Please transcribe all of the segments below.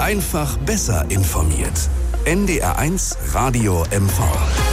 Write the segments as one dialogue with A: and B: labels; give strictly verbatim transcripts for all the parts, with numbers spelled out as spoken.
A: Einfach besser informiert. N D R eins Radio M V.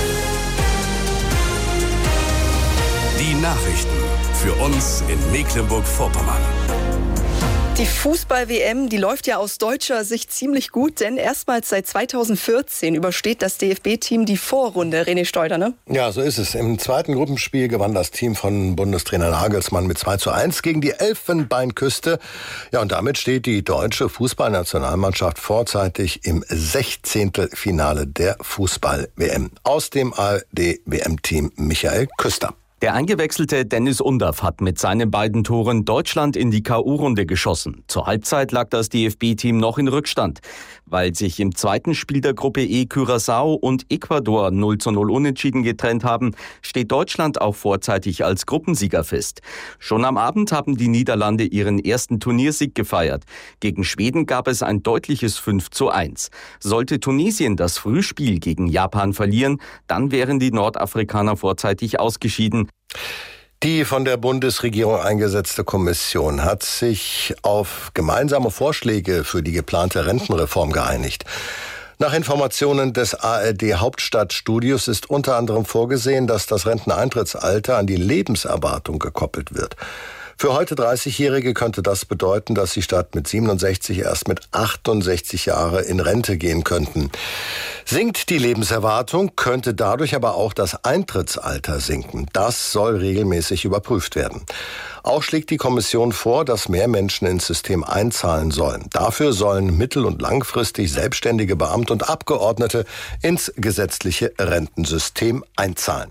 A: Die Nachrichten für uns in Mecklenburg-Vorpommern.
B: Die Fußball-W M, die läuft ja aus deutscher Sicht ziemlich gut, denn erstmals seit zweitausendvierzehn übersteht das D F B-Team die Vorrunde. René Steuder, ne?
C: Ja, so ist es. Im zweiten Gruppenspiel gewann das Team von Bundestrainer Nagelsmann mit zwei zu eins gegen die Elfenbeinküste. Ja, und damit steht die deutsche Fußballnationalmannschaft vorzeitig im Sechzehntelfinale der Fußball-W M. Aus dem A R D-W M-Team Michael Küster.
D: Der eingewechselte Dennis Undaff hat mit seinen beiden Toren Deutschland in die K O-Runde geschossen. Zur Halbzeit lag das D F B-Team noch in Rückstand. Weil sich im zweiten Spiel der Gruppe E Curaçao und Ecuador null zu null unentschieden getrennt haben, steht Deutschland auch vorzeitig als Gruppensieger fest. Schon am Abend haben die Niederlande ihren ersten Turniersieg gefeiert. Gegen Schweden gab es ein deutliches fünf zu eins. Sollte Tunesien das Frühspiel gegen Japan verlieren, dann wären die Nordafrikaner vorzeitig ausgeschieden.
C: Die von der Bundesregierung eingesetzte Kommission hat sich auf gemeinsame Vorschläge für die geplante Rentenreform geeinigt. Nach Informationen des A R D-Hauptstadtstudios ist unter anderem vorgesehen, dass das Renteneintrittsalter an die Lebenserwartung gekoppelt wird. Für heute dreißigjährige könnte das bedeuten, dass sie statt mit siebenundsechzig erst mit achtundsechzig Jahre in Rente gehen könnten. Sinkt die Lebenserwartung, könnte dadurch aber auch das Eintrittsalter sinken. Das soll regelmäßig überprüft werden. Auch schlägt die Kommission vor, dass mehr Menschen ins System einzahlen sollen. Dafür sollen mittel- und langfristig selbstständige Beamte und Abgeordnete ins gesetzliche Rentensystem einzahlen.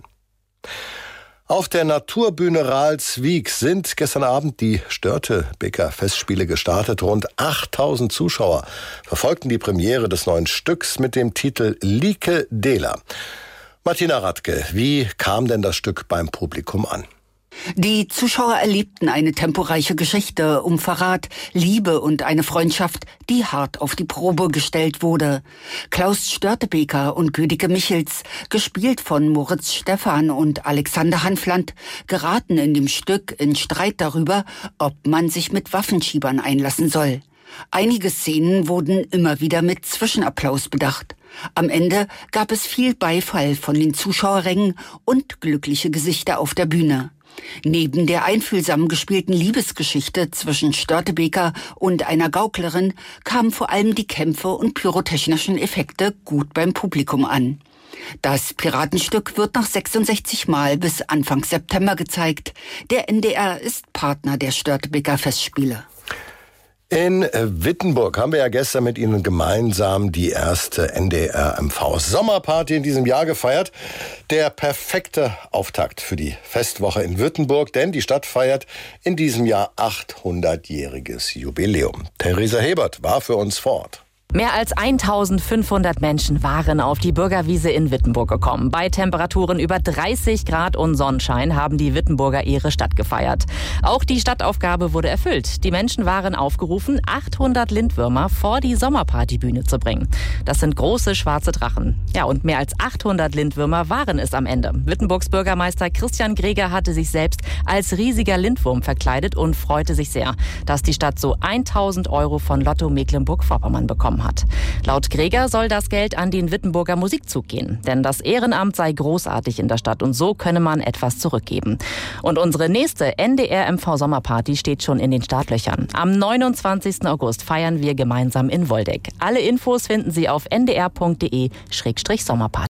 C: Auf der Naturbühne Ralswiek sind gestern Abend die Störtebeker Festspiele gestartet. Rund achttausend Zuschauer verfolgten die Premiere des neuen Stücks mit dem Titel Lieke Dela. Martina Radke, wie kam denn das Stück beim Publikum an?
E: Die Zuschauer erlebten eine temporeiche Geschichte um Verrat, Liebe und eine Freundschaft, die hart auf die Probe gestellt wurde. Klaus Störtebeker und Güdike Michels, gespielt von Moritz Stephan und Alexander Hanfland, geraten in dem Stück in Streit darüber, ob man sich mit Waffenschiebern einlassen soll. Einige Szenen wurden immer wieder mit Zwischenapplaus bedacht. Am Ende gab es viel Beifall von den Zuschauerrängen und glückliche Gesichter auf der Bühne. Neben der einfühlsam gespielten Liebesgeschichte zwischen Störtebeker und einer Gauklerin kamen vor allem die Kämpfe und pyrotechnischen Effekte gut beim Publikum an. Das Piratenstück wird noch sechsundsechzig Mal bis Anfang September gezeigt. Der N D R ist Partner der Störtebeker Festspiele.
C: In Wittenburg haben wir ja gestern mit Ihnen gemeinsam die erste N D R M V Sommerparty in diesem Jahr gefeiert. Der perfekte Auftakt für die Festwoche in Wittenburg, denn die Stadt feiert in diesem Jahr achthundertjähriges Jubiläum. Theresa Hebert war für uns vor Ort.
F: Mehr als eintausendfünfhundert Menschen waren auf die Bürgerwiese in Wittenburg gekommen. Bei Temperaturen über dreißig Grad und Sonnenschein haben die Wittenburger ihre Stadt gefeiert. Auch die Stadtaufgabe wurde erfüllt. Die Menschen waren aufgerufen, achthundert Lindwürmer vor die Sommerpartybühne zu bringen. Das sind große schwarze Drachen. Ja, und mehr als achthundert Lindwürmer waren es am Ende. Wittenburgs Bürgermeister Christian Greger hatte sich selbst als riesiger Lindwurm verkleidet und freute sich sehr, dass die Stadt so tausend Euro von Lotto Mecklenburg-Vorpommern bekommen hat. Hat. Laut Greger soll das Geld an den Wittenburger Musikzug gehen, denn das Ehrenamt sei großartig in der Stadt und so könne man etwas zurückgeben. Und unsere nächste N D R M V Sommerparty steht schon in den Startlöchern. Am neunundzwanzigsten August feiern wir gemeinsam in Woldeck. Alle Infos finden Sie auf n d r punkt d e slash sommerparty.